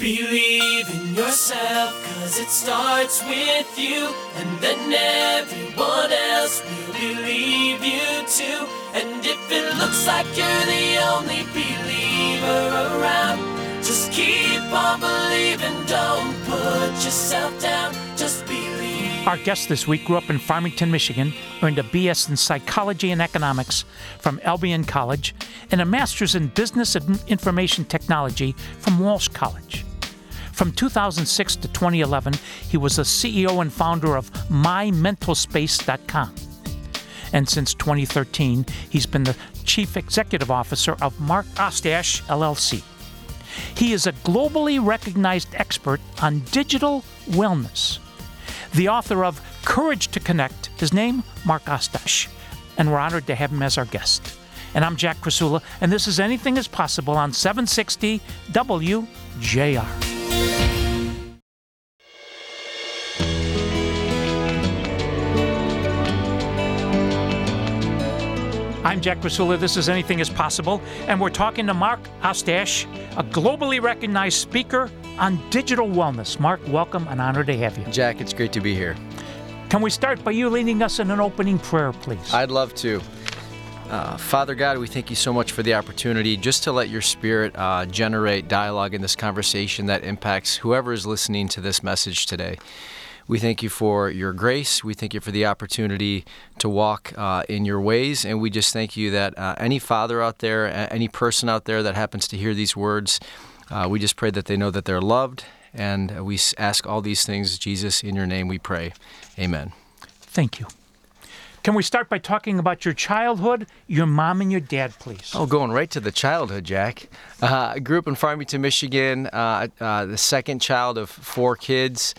Believe in yourself, 'cause it starts with you, and then everyone else will believe you too. And if it looks like you're the only believer around, just keep on believing, don't put yourself down, just believe. Our guest this week grew up in Farmington, Michigan, earned a BS in Psychology and Economics from Albion College, and a Master's in Business and Information Technology from Walsh College. From 2006 to 2011, he was the CEO and founder of MyMentalSpace.com. And since 2013, he's been the Chief Executive Officer of Mark Ostash, LLC. He is a globally recognized expert on digital wellness. The author of Courage to Connect, his name, Mark Ostash, and we're honored to have him as our guest. And I'm Jack Krasula, and this is Anything is Possible on 760 WJR. I'm Jack Krasula, this is Anything is Possible, and we're talking to Mark Ostash, a globally recognized speaker on digital wellness. Mark, welcome, an honor to have you. Jack, it's great to be here. Can we start by you leading us in an opening prayer, please? I'd love to. Father God, we thank you so much for the opportunity just to let your Spirit generate dialogue in this conversation that impacts whoever is listening to this message today. We thank you for your grace. We thank you for the opportunity to walk in your ways. And we just thank you that any father out there, any person out there that happens to hear these words, we just pray that they know that they're loved. And we ask all these things, Jesus, in your name we pray. Amen. Thank you. Can we start by talking about your childhood, your mom and your dad, please? Oh, going right to the childhood, Jack. I grew up in Farmington, Michigan, the second child of 4 kids.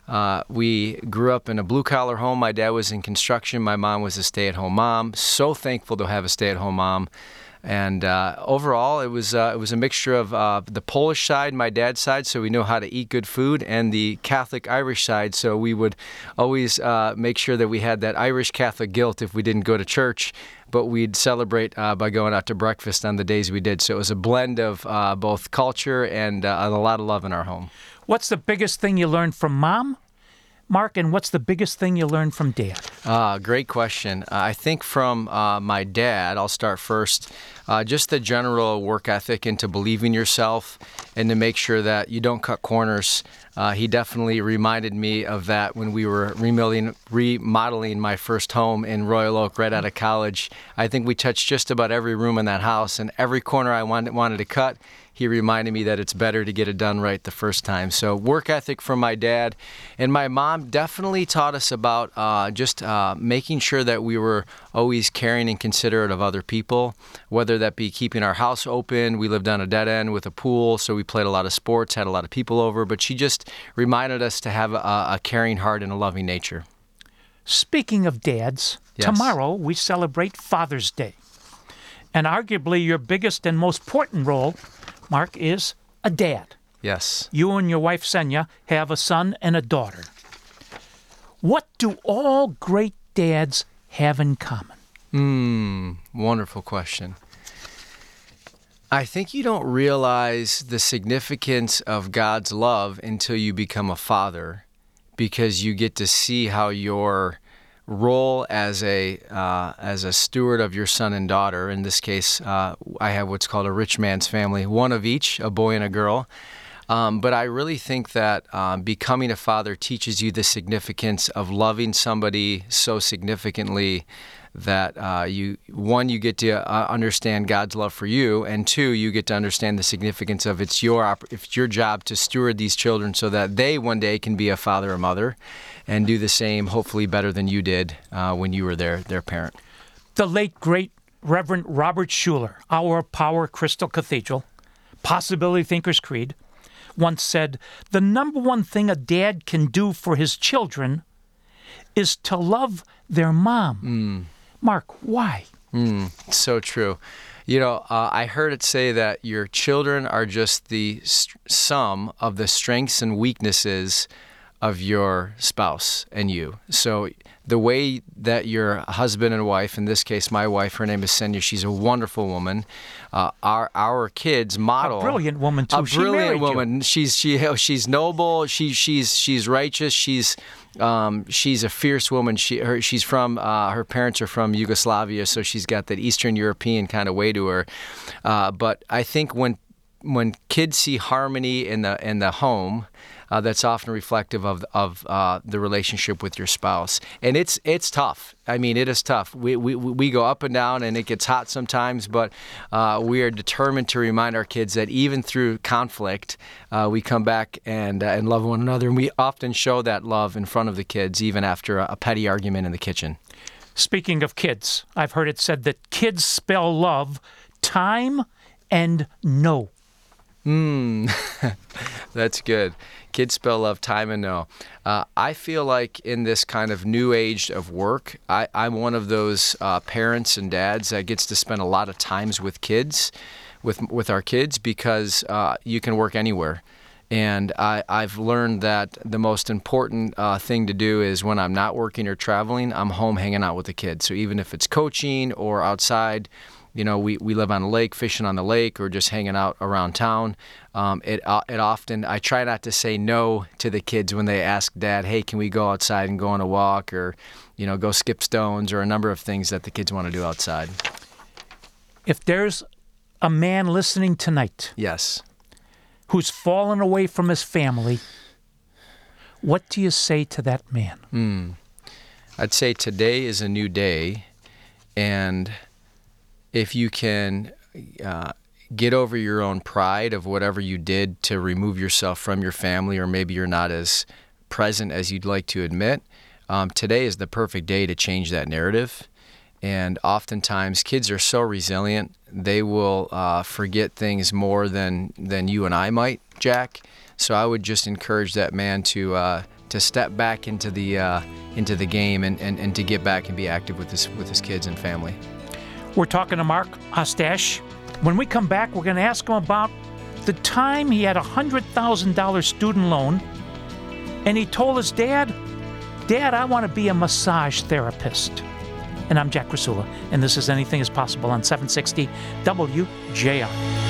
We grew up in a blue-collar home. My dad was in construction. My mom was a stay-at-home mom. So thankful to have a stay-at-home mom. And overall, it was a mixture of the Polish side, my dad's side, so we know how to eat good food, and the Catholic Irish side, so we would always make sure that we had that Irish Catholic guilt if we didn't go to church, but we'd celebrate by going out to breakfast on the days we did. So it was a blend of both culture and a lot of love in our home. What's the biggest thing you learned from Mom, Mark, and what's the biggest thing you learned from Dad? Great question. I think from my dad, I'll start first, just the general work ethic into believing yourself and to make sure that you don't cut corners. He definitely reminded me of that when we were remodeling my first home in Royal Oak right out of college. I think we touched just about every room in that house, and every corner I wanted to cut, he reminded me that it's better to get it done right the first time. So work ethic from my dad. And my mom definitely taught us about just making sure that we were always caring and considerate of other people, whether that be keeping our house open. We lived on a dead end with a pool, so we played a lot of sports, had a lot of people over. But she just reminded us to have a caring heart and a loving nature. Speaking of dads, Yes. Tomorrow we celebrate Father's Day. And arguably your biggest and most important role, Mark, is a dad. Yes. You and your wife, Senya, have a son and a daughter. What do all great dads have in common? Wonderful question. I think you don't realize the significance of God's love until you become a father, because you get to see how your role as a steward of your son and daughter. In this case, I have what's called a rich man's family, one of each, a boy and a girl. But I really think that becoming a father teaches you the significance of loving somebody so significantly that you get to understand God's love for you, and 2, you get to understand the significance of it's your job to steward these children so that they one day can be a father or mother and do the same, hopefully better than you did when you were their parent. The late, great Reverend Robert Schuller, Hour of Power, Crystal Cathedral, Possibility Thinkers Creed, once said, "The number one thing a dad can do for his children is to love their mom." Mark, why? So true. You know, I heard it say that your children are just the sum of the strengths and weaknesses of your spouse and you. So the way that your husband and wife, in this case my wife, her name is Senya, she's a wonderful woman. Our kids model A brilliant woman too. a She brilliant married you. woman. She's noble. She's righteous. She's a fierce woman. She's from her parents are from Yugoslavia, so she's got that Eastern European kind of way to her. But I think when kids see harmony in the home, that's often reflective of the relationship with your spouse, and it's tough. I mean, it is tough. We go up and down, and it gets hot sometimes. But we are determined to remind our kids that even through conflict, we come back and love one another, and we often show that love in front of the kids, even after a petty argument in the kitchen. Speaking of kids, I've heard it said that kids spell love time and no. That's good. Kids spell love time and no. I feel like in this kind of new age of work, I'm one of those parents and dads that gets to spend a lot of times with kids, with our kids, because you can work anywhere. And I've learned that the most important thing to do is when I'm not working or traveling, I'm home hanging out with the kids. So even if it's coaching or outside, we live on a lake, fishing on the lake, or just hanging out around town. It often, I try not to say no to the kids when they ask Dad, hey, can we go outside and go on a walk, or, go skip stones, or a number of things that the kids want to do outside. If there's a man listening tonight Yes. who's fallen away from his family, what do you say to that man? I'd say today is a new day, and if you can get over your own pride of whatever you did to remove yourself from your family, or maybe you're not as present as you'd like to admit, today is the perfect day to change that narrative. And oftentimes kids are so resilient, they will forget things more than you and I might, Jack. So I would just encourage that man to step back into the game and to get back and be active with his kids and family. We're talking to Mark Ostash. When we come back, we're going to ask him about the time he had a $100,000 student loan, and he told his dad, I want to be a massage therapist. And I'm Jack Krasula, and this is Anything is Possible on 760 WJR.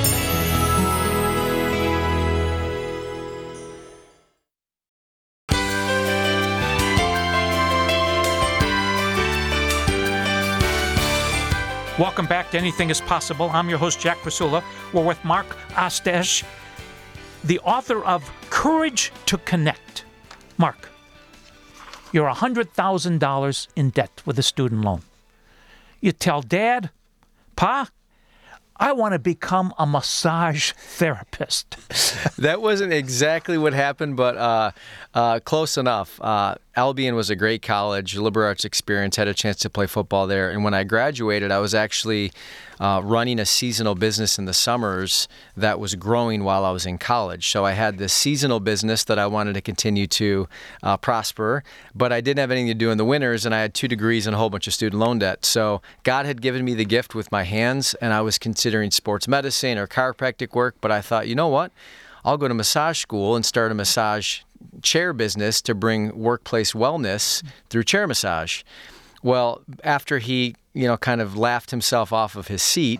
Welcome back to Anything is Possible. I'm your host, Jack Krasula. We're with Mark Ostash, the author of Courage to Connect. Mark, you're $100,000 in debt with a student loan. You tell Dad, Pa, I want to become a massage therapist. That wasn't exactly what happened, but close enough. Albion was a great college, liberal arts experience, had a chance to play football there. And when I graduated, I was actually running a seasonal business in the summers that was growing while I was in college. So I had this seasonal business that I wanted to continue to prosper, but I didn't have anything to do in the winters, and I had 2 degrees and a whole bunch of student loan debt. So God had given me the gift with my hands, and I was considering sports medicine or chiropractic work, but I thought, you know what? I'll go to massage school and start a massage chair business to bring workplace wellness through chair massage. Well, after he, kind of laughed himself off of his seat,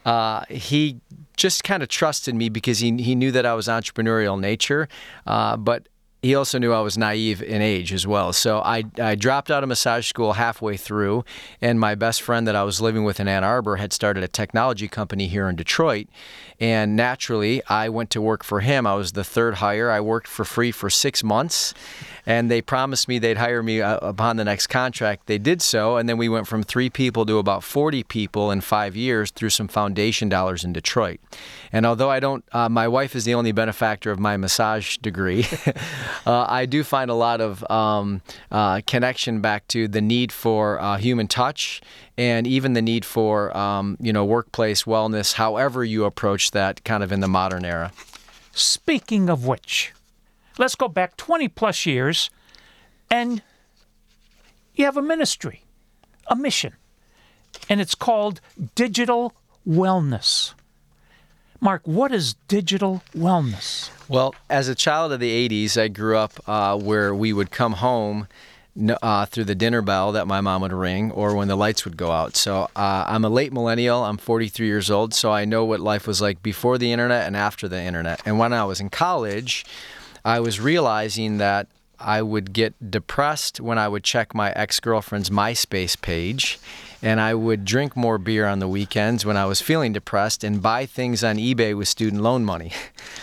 he just kind of trusted me because he knew that I was entrepreneurial in nature, but he also knew I was naive in age as well. So I dropped out of massage school halfway through, and my best friend that I was living with in Ann Arbor had started a technology company here in Detroit. And naturally, I went to work for him. I was the third hire. I worked for free for 6 months, and they promised me they'd hire me upon the next contract. They did so, and then we went from 3 people to about 40 people in 5 years through some foundation dollars in Detroit. And although I don't, my wife is the only benefactor of my massage degree, I do find a lot of connection back to the need for human touch, and even the need for workplace wellness, however you approach that kind of in the modern era. Speaking of which, let's go back 20 plus years, and you have a ministry, a mission, and it's called Digital Wellness. Mark, what is digital wellness? Well, as a child of the 80s, I grew up where we would come home through the dinner bell that my mom would ring or when the lights would go out. So I'm a late millennial. I'm 43 years old, so I know what life was like before the internet and after the internet. And when I was in college, I was realizing that I would get depressed when I would check my ex-girlfriend's MySpace page, and I would drink more beer on the weekends when I was feeling depressed and buy things on eBay with student loan money.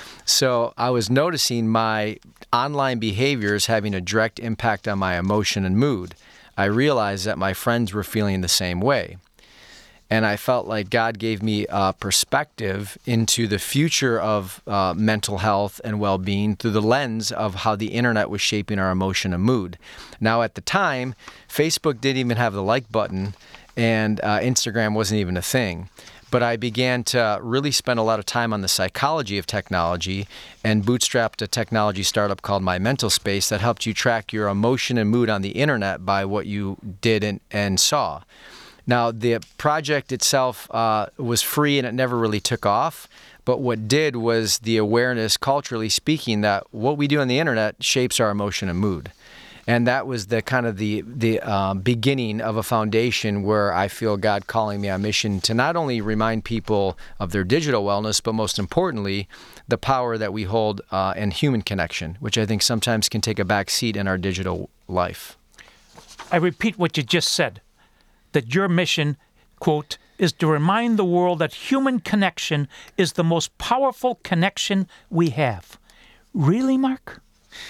So I was noticing my online behaviors having a direct impact on my emotion and mood. I realized that my friends were feeling the same way. And I felt like God gave me a perspective into the future of mental health and well-being through the lens of how the internet was shaping our emotion and mood. Now, at the time, Facebook didn't even have the like button, and Instagram wasn't even a thing. But I began to really spend a lot of time on the psychology of technology and bootstrapped a technology startup called My Mental Space that helped you track your emotion and mood on the internet by what you did and saw. Now, the project itself was free and it never really took off. But what did was the awareness, culturally speaking, that what we do on the internet shapes our emotion and mood. And that was the kind of the beginning of a foundation where I feel God calling me on mission to not only remind people of their digital wellness, but most importantly, the power that we hold in human connection, which I think sometimes can take a back seat in our digital life. I repeat what you just said, that your mission, quote, is to remind the world that human connection is the most powerful connection we have. Really, Mark?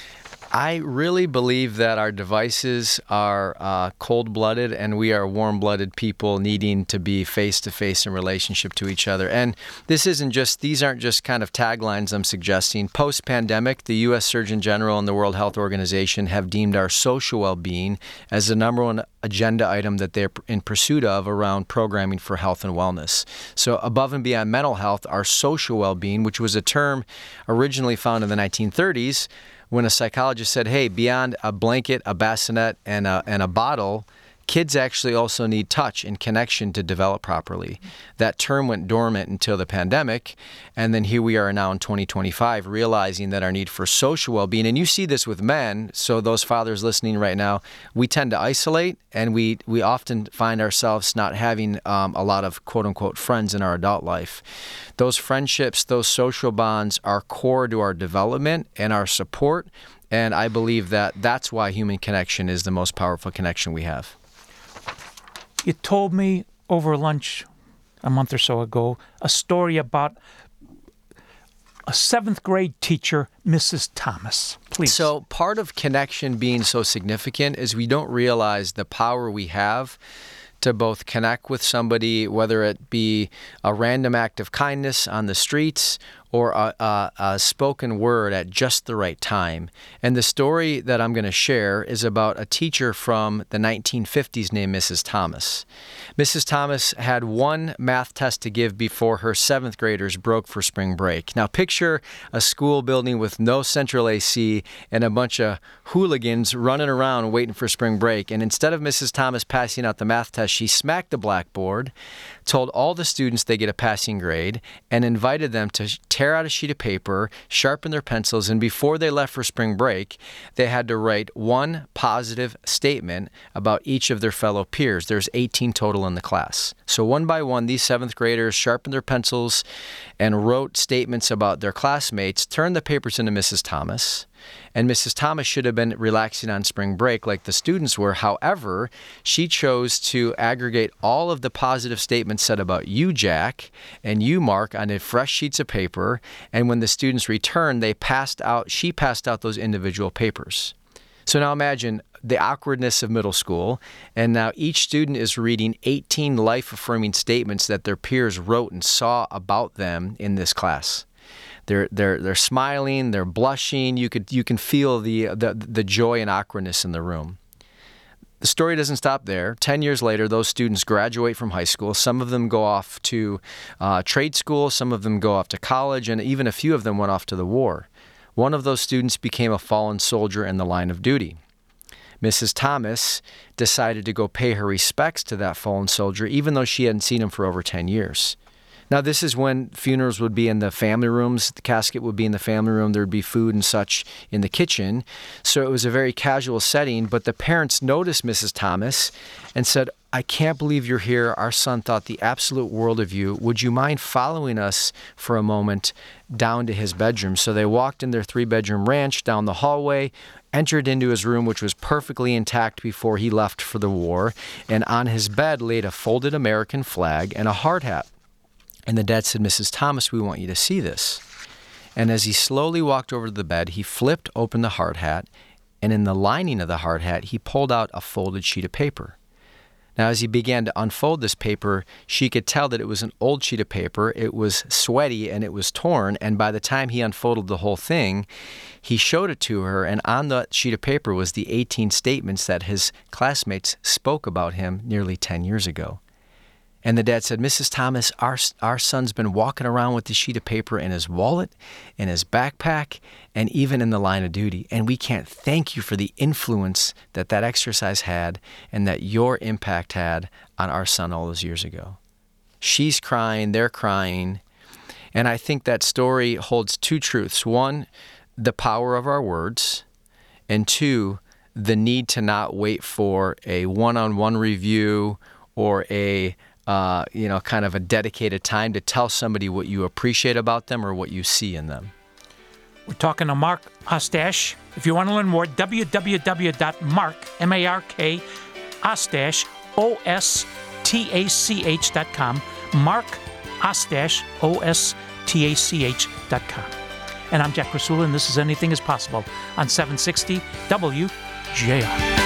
I really believe that our devices are cold-blooded and we are warm-blooded people needing to be face-to-face in relationship to each other. And these aren't just kind of taglines I'm suggesting. Post-pandemic, the U.S. Surgeon General and the World Health Organization have deemed our social well-being as the number one agenda item that they're in pursuit of around programming for health and wellness. So above and beyond mental health, our social well-being, which was a term originally found in the 1930s, when a psychologist said, hey, beyond a blanket, a bassinet, and a bottle, kids actually also need touch and connection to develop properly. That term went dormant until the pandemic, and then here we are now in 2025 realizing that our need for social well-being, and you see this with men, so those fathers listening right now, we tend to isolate, and we often find ourselves not having a lot of quote-unquote friends in our adult life. Those friendships, those social bonds are core to our development and our support, and I believe that that's why human connection is the most powerful connection we have. You told me over lunch a month or so ago a story about a 7th grade teacher, Mrs. Thomas. Please. So part of connection being so significant is we don't realize the power we have to both connect with somebody, whether it be a random act of kindness on the streets or a spoken word at just the right time. And the story that I'm going to share is about a teacher from the 1950s named Mrs. Thomas. Mrs. Thomas had one math test to give before her 7th graders broke for spring break. Now picture a school building with no central AC and a bunch of hooligans running around waiting for spring break. And instead of Mrs. Thomas passing out the math test, she smacked the blackboard, told all the students they get a passing grade, and invited them to tear out a sheet of paper, sharpen their pencils, and before they left for spring break, they had to write one positive statement about each of their fellow peers. There's 18 total in the class. So one by one, these 7th graders sharpened their pencils and wrote statements about their classmates, turned the papers into Mrs. Thomas. And Mrs. Thomas should have been relaxing on spring break like the students were. However, she chose to aggregate all of the positive statements said about you, Jack, and you, Mark, on fresh sheets of paper. And when the students returned, she passed out those individual papers. So now imagine the awkwardness of middle school, and now each student is reading 18 life-affirming statements that their peers wrote and saw about them in this class. They're smiling, they're blushing. You can feel the joy and awkwardness in the room. The story doesn't stop there. 10 years later, those students graduate from high school. Some of them go off to trade school. Some of them go off to college, and even a few of them went off to the war. One of those students became a fallen soldier in the line of duty. Mrs. Thomas decided to go pay her respects to that fallen soldier, even though she hadn't seen him for over 10 years. Now, this is when funerals would be in the family rooms. The casket would be in the family room. There would be food and such in the kitchen. So it was a very casual setting. But the parents noticed Mrs. Thomas and said, I can't believe you're here. Our son thought the absolute world of you. Would you mind following us for a moment down to his bedroom? So they walked in their 3-bedroom ranch down the hallway, entered into his room, which was perfectly intact before he left for the war, and on his bed laid a folded American flag and a hard hat. And the dad said, Mrs. Thomas, we want you to see this. And as he slowly walked over to the bed, he flipped open the hard hat, and in the lining of the hard hat, he pulled out a folded sheet of paper. Now, as he began to unfold this paper, she could tell that it was an old sheet of paper. It was sweaty and it was torn. And by the time he unfolded the whole thing, he showed it to her. And on that sheet of paper was the 18 statements that his classmates spoke about him nearly 10 years ago. And the dad said, Mrs. Thomas, our son's been walking around with this sheet of paper in his wallet, in his backpack, and even in the line of duty. And we can't thank you for the influence that exercise had and that your impact had on our son all those years ago. She's crying, they're crying. And I think that story holds two truths. One, the power of our words. And two, the need to not wait for a one-on-one review or a kind of a dedicated time to tell somebody what you appreciate about them or what you see in them. We're talking to Mark Ostach. If you want to learn more, www.mark.com. Mark Ostach, Ostach.com. And I'm Jack Krasula, and this is Anything is Possible on 760 WJR.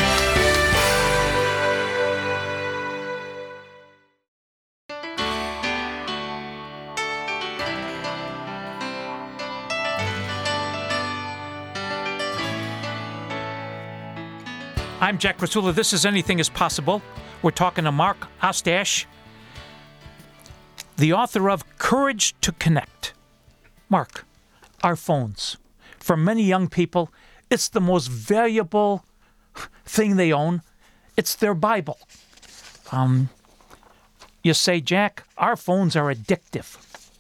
I'm Jack Krasula. This is Anything is Possible. We're talking to Mark Ostach, the author of Courage to Connect. Mark, our phones. For many young people, it's the most valuable thing they own. It's their Bible. You say, Jack, our phones are addictive.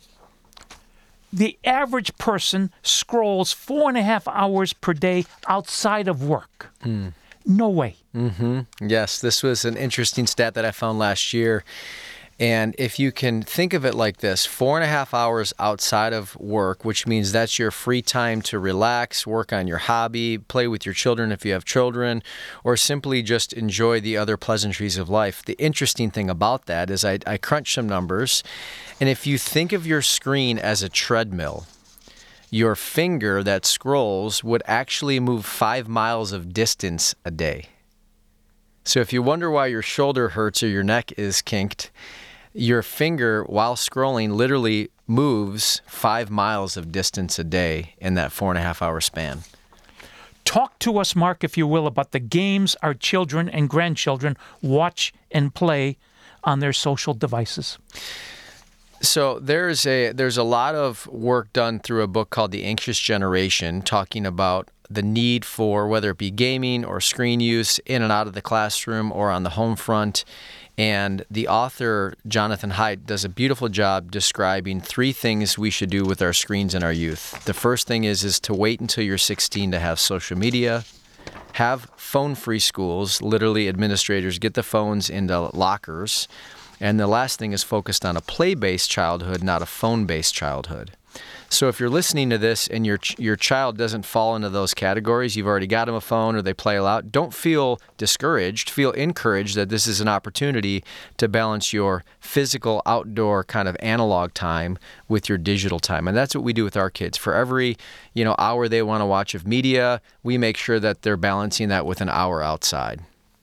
The average person scrolls 4.5 hours per day outside of work. No way. Yes, this was an interesting stat that I found last year. And if you can think of it like this, 4.5 hours outside of work, which means that's your free time to relax, work on your hobby, play with your children if you have children, or simply just enjoy the other pleasantries of life. The interesting thing about that is I crunched some numbers, and if you think of your screen as a treadmill, your finger that scrolls would actually move 5 miles of distance a day. So if you wonder why your shoulder hurts or your neck is kinked, your finger, while scrolling, literally moves 5 miles of distance a day in that 4.5 hour span. Talk to us, Mark, if you will, about the games our children and grandchildren watch and play on their social devices. So there's a lot of work done through a book called The Anxious Generation, talking about the need for whether it be gaming or screen use in and out of the classroom or on the home front. And the author, Jonathan Haidt, does a beautiful job describing 3 things we should do with our screens in our youth. The first thing is to wait until you're 16 to have social media. Have phone-free schools. Literally, administrators get the phones into lockers. And the last thing is focused on a play-based childhood, not a phone-based childhood. So if you're listening to this and your child doesn't fall into those categories, you've already got them a phone or they play a lot, don't feel discouraged. Feel encouraged that this is an opportunity to balance your physical, outdoor kind of analog time with your digital time. And that's what we do with our kids. For every hour they want to watch of media, we make sure that they're balancing that with an hour outside.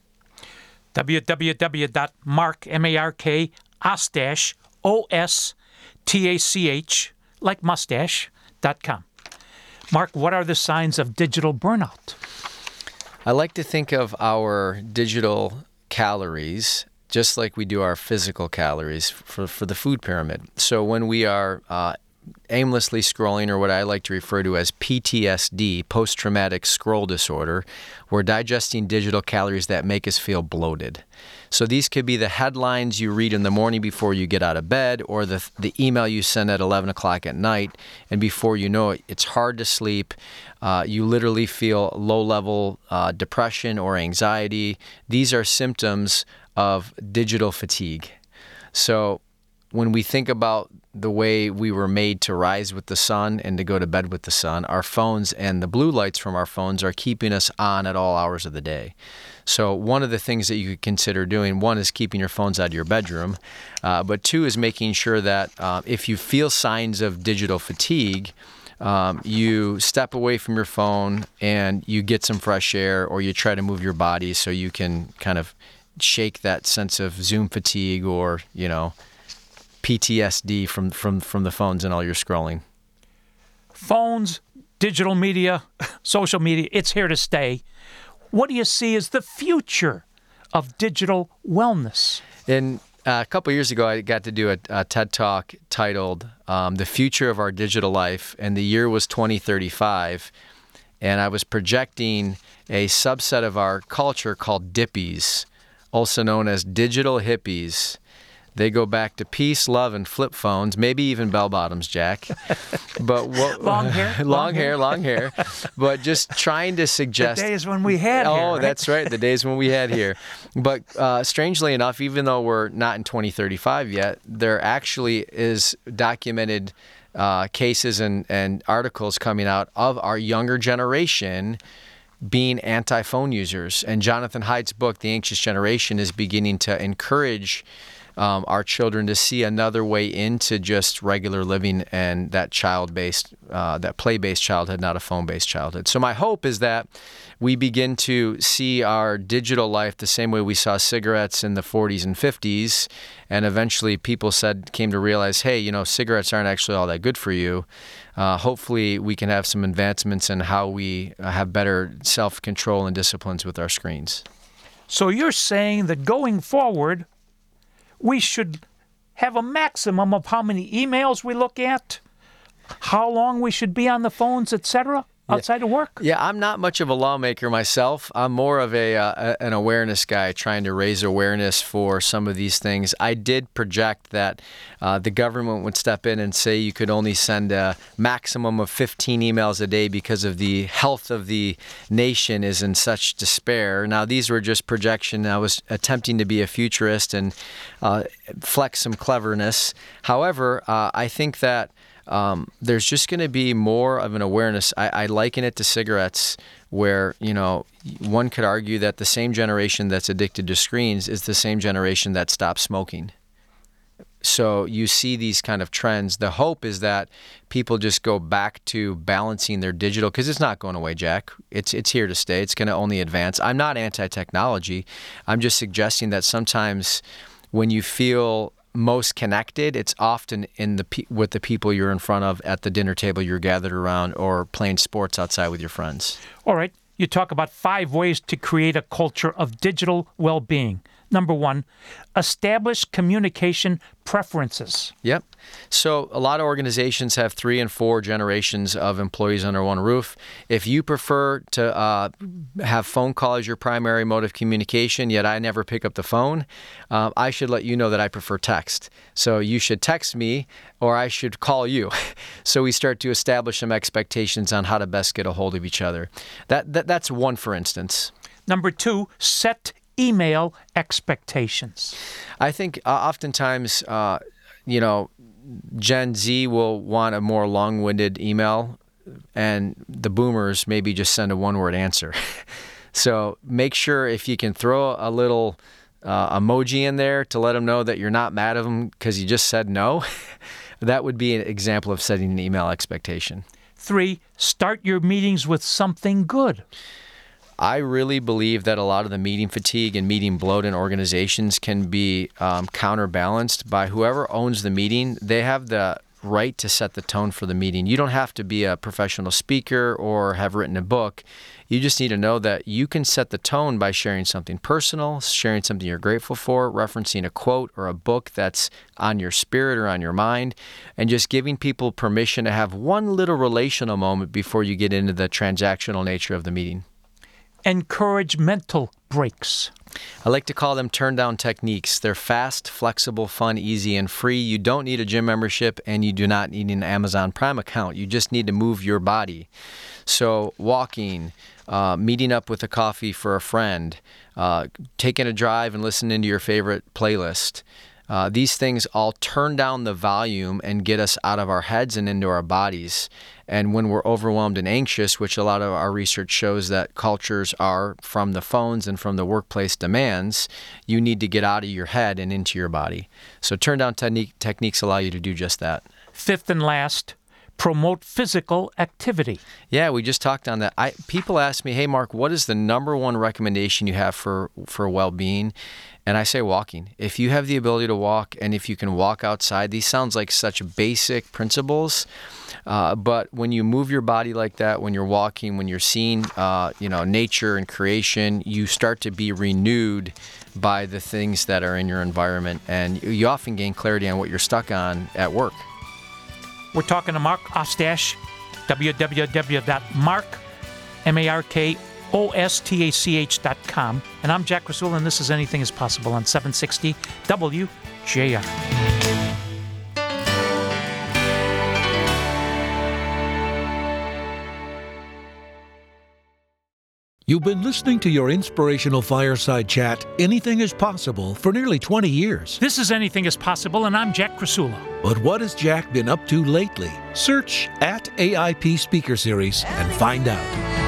www.mark, M-A-R-K, Ostach, O-S-T-A-C-H, like mustache.com. Mark, what are the signs of digital burnout? I like to think of our digital calories just like we do our physical calories for the food pyramid. So when we are aimlessly scrolling, or what I like to refer to as PTSD, post-traumatic scroll disorder. We're digesting digital calories that make us feel bloated. So these could be the headlines you read in the morning before you get out of bed, or the email you send at 11 o'clock at night, and before you know it, it's hard to sleep. You literally feel low-level depression or anxiety. These are symptoms of digital fatigue. So when we think about the way we were made to rise with the sun and to go to bed with the sun, our phones and the blue lights from our phones are keeping us on at all hours of the day. So one of the things that you could consider doing, one is keeping your phones out of your bedroom, but two is making sure that if you feel signs of digital fatigue, you step away from your phone and you get some fresh air, or you try to move your body so you can kind of shake that sense of Zoom fatigue or, PTSD from the phones and all your scrolling. Phones, digital media, social media, it's here to stay. What do you see as the future of digital wellness? A couple of years ago, I got to do a TED Talk titled The Future of Our Digital Life, and the year was 2035. And I was projecting a subset of our culture called dippies, also known as digital hippies. They go back to peace, love, and flip phones, maybe even bell-bottoms, Jack. But long hair. But just trying to suggest... The days when we had hair, right? That's right, the days when we had hair. But strangely enough, even though we're not in 2035 yet, there actually is documented cases and articles coming out of our younger generation being anti-phone users. And Jonathan Haidt's book, The Anxious Generation, is beginning to encourage our children to see another way into just regular living and that child-based, that play-based childhood, not a phone-based childhood. So my hope is that we begin to see our digital life the same way we saw cigarettes in the 40s and 50s, and eventually people came to realize, hey, cigarettes aren't actually all that good for you. Hopefully we can have some advancements in how we have better self-control and disciplines with our screens. So you're saying that going forward, we should have a maximum of how many emails we look at, how long we should be on the phones, etc., outside of work? Yeah, I'm not much of a lawmaker myself. I'm more of an awareness guy, trying to raise awareness for some of these things. I did project that the government would step in and say you could only send a maximum of 15 emails a day because of the health of the nation is in such despair. Now, these were just projection. I was attempting to be a futurist and flex some cleverness. However, I think that there's just going to be more of an awareness. I liken it to cigarettes, where, one could argue that the same generation that's addicted to screens is the same generation that stopped smoking. So you see these kind of trends. The hope is that people just go back to balancing their digital, because it's not going away, Jack. It's here to stay. It's going to only advance. I'm not anti-technology. I'm just suggesting that sometimes when you feel most connected, it's often with the people you're in front of at the dinner table you're gathered around, or playing sports outside with your friends. All right. You talk about 5 ways to create a culture of digital well-being. Number 1, establish communication preferences. Yep. So a lot of organizations have 3 and 4 generations of employees under one roof. If you prefer to have phone call as your primary mode of communication, yet I never pick up the phone, I should let you know that I prefer text. So you should text me, or I should call you. So we start to establish some expectations on how to best get a hold of each other. That's one, for instance. Number 2, set email expectations. I think oftentimes, Gen Z will want a more long-winded email, and the boomers maybe just send a one-word answer. So make sure if you can throw a little emoji in there to let them know that you're not mad at them because you just said no, that would be an example of setting an email expectation. 3, start your meetings with something good. I really believe that a lot of the meeting fatigue and meeting bloat in organizations can be counterbalanced by whoever owns the meeting. They have the right to set the tone for the meeting. You don't have to be a professional speaker or have written a book. You just need to know that you can set the tone by sharing something personal, sharing something you're grateful for, referencing a quote or a book that's on your spirit or on your mind, and just giving people permission to have one little relational moment before you get into the transactional nature of the meeting. Encourage mental breaks. I like to call them turn-down techniques. They're fast, flexible, fun, easy, and free. You don't need a gym membership, and you do not need an Amazon Prime account. You just need to move your body. So walking, meeting up with a coffee for a friend, taking a drive and listening to your favorite playlist. These things all turn down the volume and get us out of our heads and into our bodies. And when we're overwhelmed and anxious, which a lot of our research shows that cultures are from the phones and from the workplace demands, you need to get out of your head and into your body. So turn down techniques allow you to do just that. Fifth and last, promote physical activity. Yeah, we just talked on that. People ask me, hey, Mark, what is the number one recommendation you have for well-being? And I say walking. If you have the ability to walk and if you can walk outside, these sounds like such basic principles. But when you move your body like that, when you're walking, when you're seeing nature and creation, you start to be renewed by the things that are in your environment. And you often gain clarity on what you're stuck on at work. We're talking to Mark Ostach, www.markostach.com. And I'm Jack Krasula, and this is Anything is Possible on 760 WJR. You've been listening to your inspirational fireside chat, Anything is Possible, for nearly 20 years. This is Anything is Possible, and I'm Jack Krasula. But what has Jack been up to lately? Search @AIP Speaker Series and find out.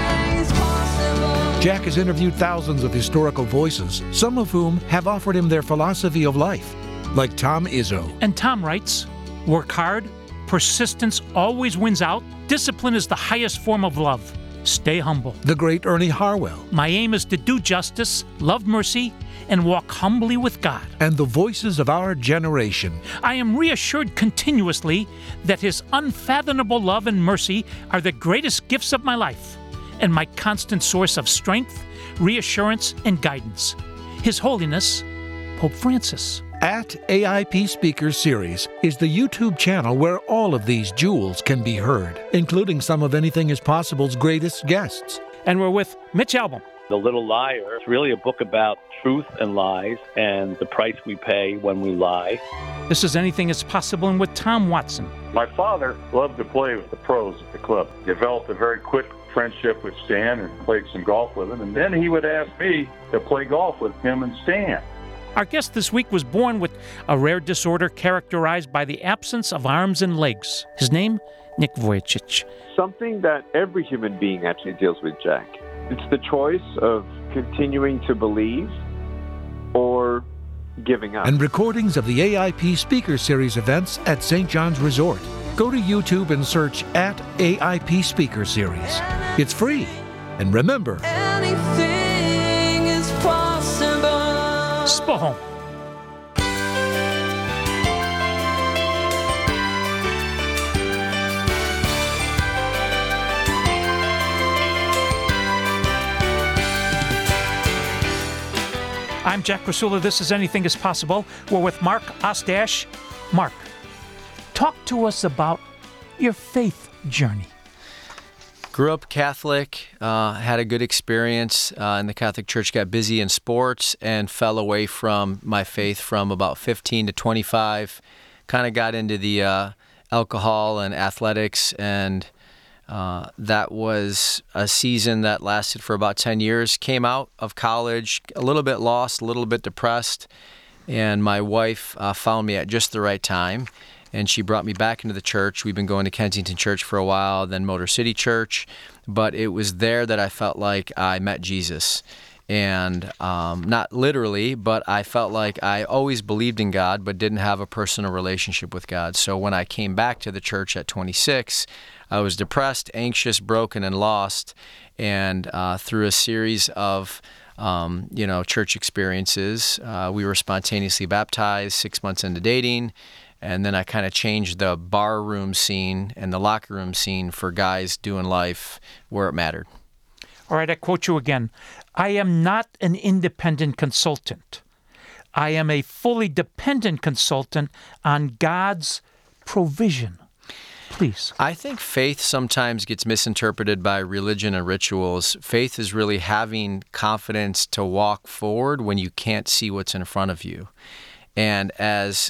Jack has interviewed thousands of historical voices, some of whom have offered him their philosophy of life, like Tom Izzo. And Tom writes, work hard, persistence always wins out, discipline is the highest form of love. Stay humble. The great Ernie Harwell. My aim is to do justice, love mercy, and walk humbly with God. And the voices of our generation. I am reassured continuously that His unfathomable love and mercy are the greatest gifts of my life and my constant source of strength, reassurance, and guidance. His Holiness, Pope Francis. @AIP Speaker Series is the YouTube channel where all of these jewels can be heard, including some of Anything is Possible's greatest guests. And we're with Mitch Albom. The Little Liar is really a book about truth and lies and the price we pay when we lie. This is Anything is Possible, and with Tom Watson. My father loved to play with the pros at the club. Developed a very quick friendship with Stan and played some golf with him. And then he would ask me to play golf with him and Stan. Our guest this week was born with a rare disorder characterized by the absence of arms and legs. His name, Nick Vujicic. Something that every human being actually deals with, Jack. It's the choice of continuing to believe or giving up. And recordings of the AIP Speaker Series events at St. John's Resort. Go to YouTube and search @AIP Speaker Series. It's free. And remember, Anything is possible. Spohom. I'm Jack Krasula. This is Anything is Possible. We're with Mark Ostach. Mark, talk to us about your faith journey. Grew up Catholic, had a good experience in the Catholic Church, got busy in sports, and fell away from my faith from about 15 to 25. Kind of got into the alcohol and athletics, and that was a season that lasted for about 10 years. Came out of college a little bit lost, a little bit depressed, and my wife found me at just the right time. And she brought me back into the church. We've been going to Kensington Church for a while, then Motor City Church. But it was there that I felt like I met Jesus. And not literally, but I felt like I always believed in God, but didn't have a personal relationship with God. So when I came back to the church at 26, I was depressed, anxious, broken, and lost. And through a series of church experiences, we were spontaneously baptized 6 months into dating. And then I kind of changed the bar room scene and the locker room scene for guys doing life where it mattered. All right, I quote you again. I am not an independent consultant. I am a fully dependent consultant on God's provision. Please. I think faith sometimes gets misinterpreted by religion and rituals. Faith is really having confidence to walk forward when you can't see what's in front of you. And as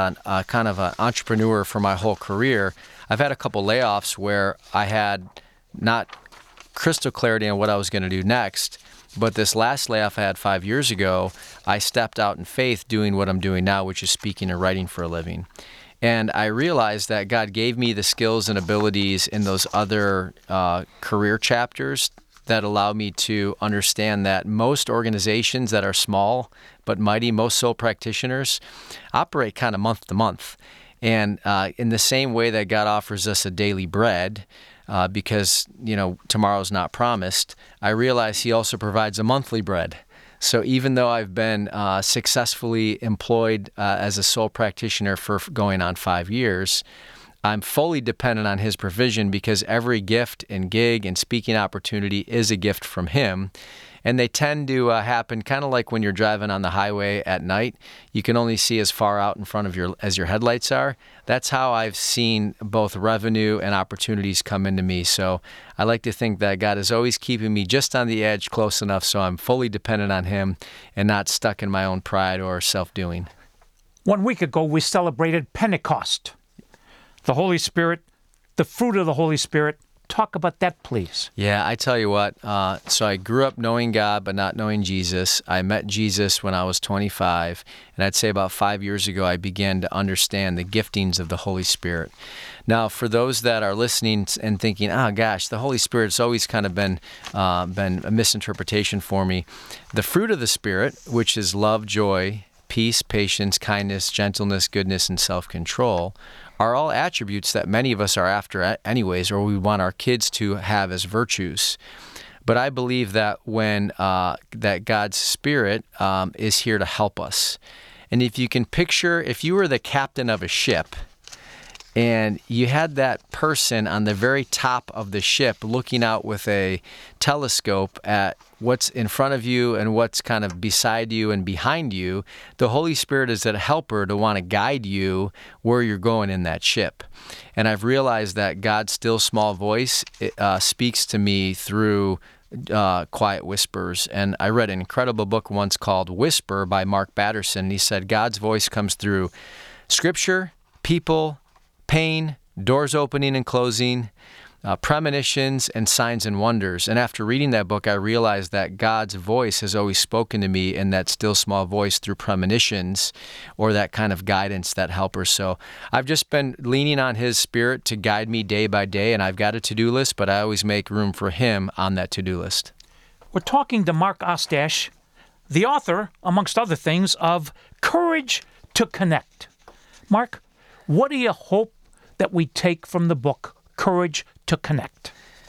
a kind of an entrepreneur for my whole career, I've had a couple layoffs where I had not crystal clarity on what I was going to do next. But this last layoff I had 5 years ago, I stepped out in faith doing what I'm doing now, which is speaking and writing for a living. And I realized that God gave me the skills and abilities in those other career chapters that allow me to understand that most organizations that are small but mighty, most sole practitioners, operate kind of month to month. And in the same way that God offers us a daily bread, because, tomorrow's not promised, I realize He also provides a monthly bread. So even though I've been successfully employed as a sole practitioner for going on 5 years, I'm fully dependent on His provision because every gift and gig and speaking opportunity is a gift from Him. And they tend to happen kind of like when you're driving on the highway at night. You can only see as far out in front of as your headlights are. That's how I've seen both revenue and opportunities come into me. So I like to think that God is always keeping me just on the edge close enough so I'm fully dependent on Him and not stuck in my own pride or self-doing. 1 week ago, we celebrated Pentecost. The Holy Spirit, the fruit of the Holy Spirit. Talk about that, please. Yeah, I tell you what. So I grew up knowing God, but not knowing Jesus. I met Jesus when I was 25, and I'd say about 5 years ago, I began to understand the giftings of the Holy Spirit. Now, for those that are listening and thinking, "Oh gosh, the Holy Spirit's always kind of been a misinterpretation for me," the fruit of the Spirit, which is love, joy, peace, patience, kindness, gentleness, goodness, and self-control, are all attributes that many of us are after anyways, or we want our kids to have as virtues. But I believe that that God's Spirit is here to help us. And if you can picture, if you were the captain of a ship, and you had that person on the very top of the ship looking out with a telescope at what's in front of you and what's kind of beside you and behind you, the Holy Spirit is a helper to want to guide you where you're going in that ship. And I've realized that God's still small voice speaks to me through quiet whispers. And I read an incredible book once called Whisper by Mark Batterson. He said God's voice comes through Scripture, people, pain, doors opening and closing, premonitions, and signs and wonders. And after reading that book, I realized that God's voice has always spoken to me in that still small voice through premonitions or that kind of guidance, that helper. So I've just been leaning on His Spirit to guide me day by day, and I've got a to-do list, but I always make room for Him on that to-do list. We're talking to Mark Ostash, the author, amongst other things, of Courage to Connect. Mark, what do you hope that we take from the book, Courage to Connect?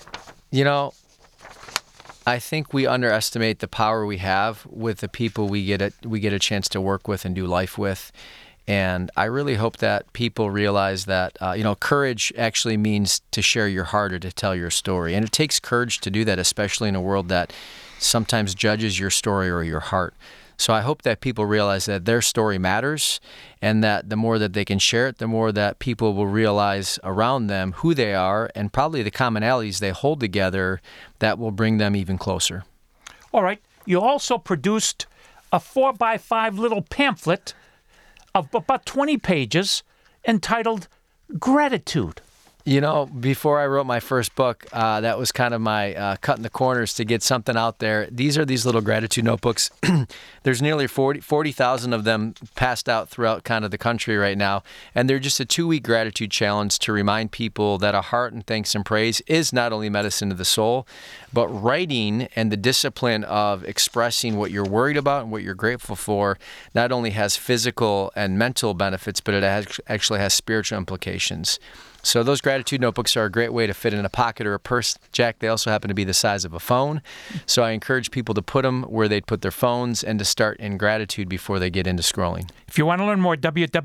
I think we underestimate the power we have with the people we get a chance to work with and do life with. And I really hope that people realize that, courage actually means to share your heart or to tell your story. And it takes courage to do that, especially in a world that sometimes judges your story or your heart. So I hope that people realize that their story matters and that the more that they can share it, the more that people will realize around them who they are and probably the commonalities they hold together that will bring them even closer. All right. You also produced a 4x5 little pamphlet of about 20 pages entitled Gratitude. Before I wrote my first book, that was kind of my cutting the corners to get something out there. These are these little gratitude notebooks. There's nearly 40,000 of them passed out throughout kind of the country right now. And they're just a 2-week gratitude challenge to remind people that a heart and thanks and praise is not only medicine to the soul, but writing and the discipline of expressing what you're worried about and what you're grateful for not only has physical and mental benefits, but it actually has spiritual implications. So those gratitude notebooks are a great way to fit in a pocket or a purse. Jack, they also happen to be the size of a phone. So I encourage people to put them where they'd put their phones and to start in gratitude before they get into scrolling. If you want to learn more,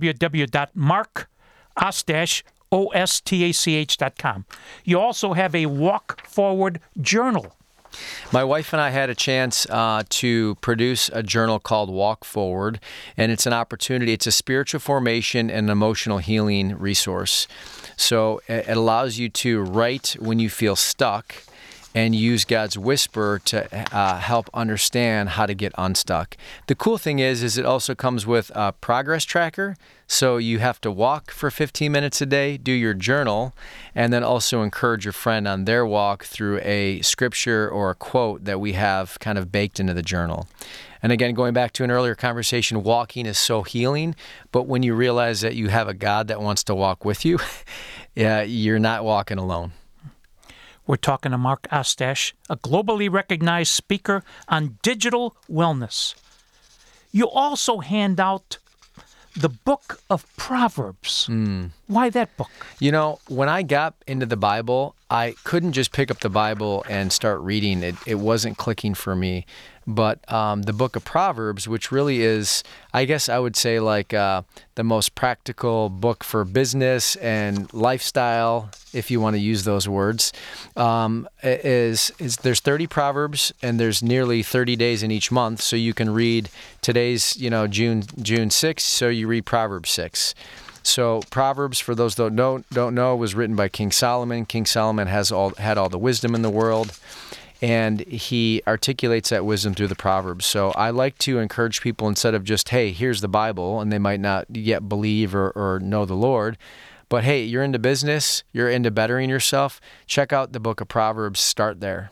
www.markostach.com. You also have a Walk Forward journal. My wife and I had a chance to produce a journal called Walk Forward, and it's an opportunity. It's a spiritual formation and emotional healing resource. So it allows you to write when you feel stuck and use God's whisper to help understand how to get unstuck. The cool thing is it also comes with a progress tracker. So you have to walk for 15 minutes a day, do your journal, and then also encourage your friend on their walk through a scripture or a quote that we have kind of baked into the journal. And again, going back to an earlier conversation, walking is so healing, but when you realize that you have a God that wants to walk with you, you're not walking alone. We're talking to Mark Ostach, a globally recognized speaker on digital wellness. You also hand out the book of Proverbs. Why that book? You know, when I got into the Bible, I couldn't just pick up the Bible and start reading. It wasn't clicking for me. But the book of Proverbs, which really is, I guess I would say, like the most practical book for business and lifestyle, if you want to use those words, is there's 30 Proverbs and there's nearly 30 days in each month. So you can read today's, June 6th, so you read Proverbs 6. So Proverbs, for those that don't know, was written by King Solomon. King Solomon had all the wisdom in the world, and he articulates that wisdom through the Proverbs. So I like to encourage people, instead of just, hey, here's the Bible, and they might not yet believe or know the Lord, but hey, you're into business, you're into bettering yourself, check out the book of Proverbs, start there.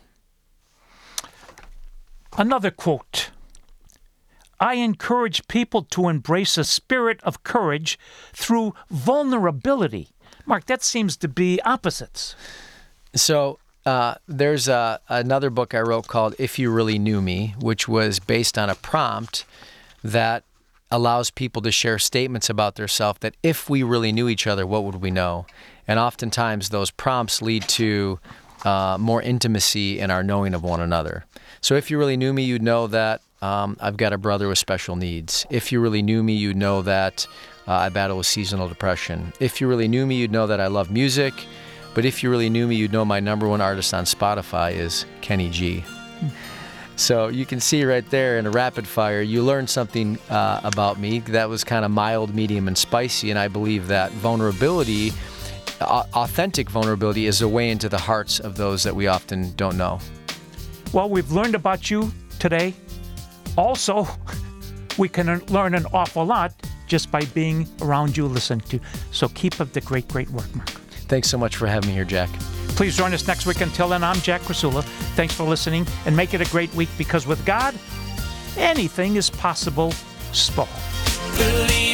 Another quote. I encourage people to embrace a spirit of courage through vulnerability. Mark, that seems to be opposites. So there's another book I wrote called If You Really Knew Me, which was based on a prompt that allows people to share statements about themselves that if we really knew each other, what would we know? And oftentimes those prompts lead to more intimacy in our knowing of one another. So if you really knew me, you'd know that I've got a brother with special needs. If you really knew me, you'd know that I battle with seasonal depression. If you really knew me, you'd know that I love music. But if you really knew me, you'd know my number one artist on Spotify is Kenny G. So you can see right there in a rapid fire, you learned something about me that was kind of mild, medium, and spicy. And I believe that vulnerability, authentic vulnerability, is a way into the hearts of those that we often don't know. Well, we've learned about you today. Also, we can learn an awful lot just by being around you, listening to. So keep up the great, great work, Mark. Thanks so much for having me here, Jack. Please join us next week. Until then, I'm Jack Krasula. Thanks for listening, and make it a great week, because with God, anything is possible. Spall.